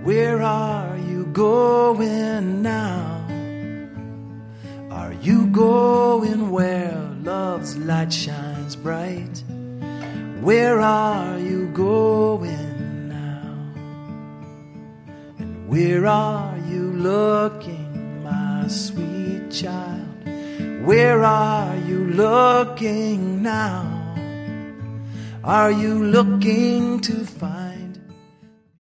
Where are you going now? Are you going where love's light shines bright? Where are you going now? And where are you looking, my sweet child? Where are you looking now? Are you looking to find